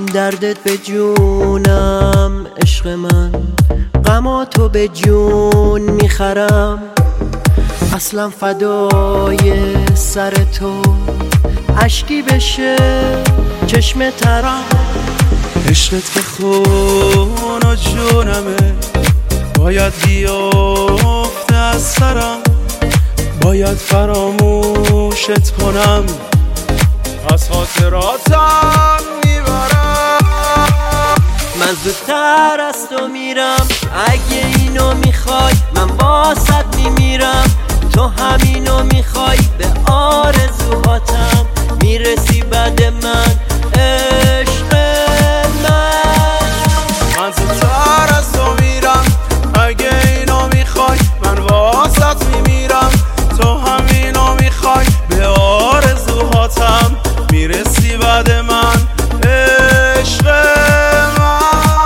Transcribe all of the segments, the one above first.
دردت به جونم عشق من، غماتو به جون میخرم. اصلا فدای سر تو، اشکی بشه چشم ترم. عشقت که خون و جونمه، باید بیافته از سرم. باید فراموشت کنم، از خاطراتم میبرم. من زودتر از تو میرم، اگه اینو میخوای من باست میمیرم. تو همینو میخوای، به آرزوهاتم میرسی بعد من، عشق من. من زودتر از تو میرم، اگه اینو میخوای من واسط میمیرم. تو همینو میخوای، به آرزوهاتم میرسی بعد من، عشق من.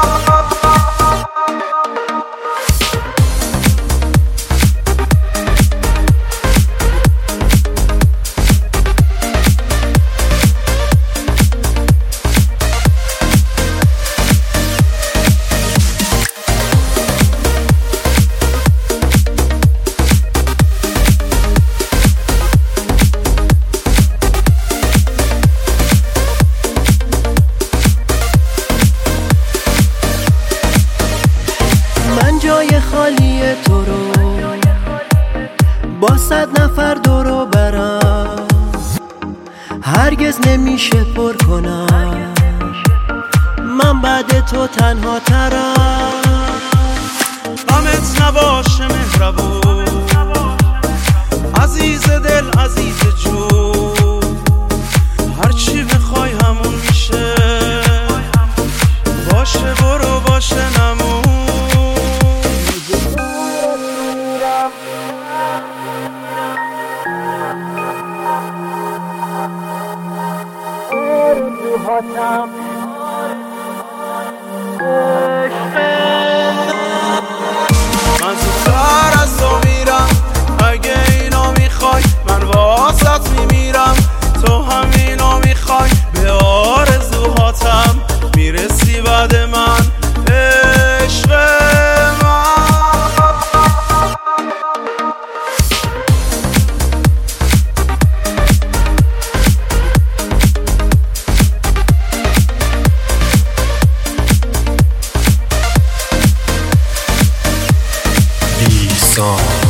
جای خالی تو رو با 100 نفر دورو برم، هرگز نمیشه پر کنم. من بعد تو تنها ترم. غمت نباشه مهربون، عزیز دل عزیز جون. هرچی بخوای همون میشه، باشه برو باشه نمون. من زودتر از تو میرم، اگه اینو میخوای من واسط میمیرم. تو همینو میخوای، به آرزوهاتم میرسی بعد من، عشق من. song.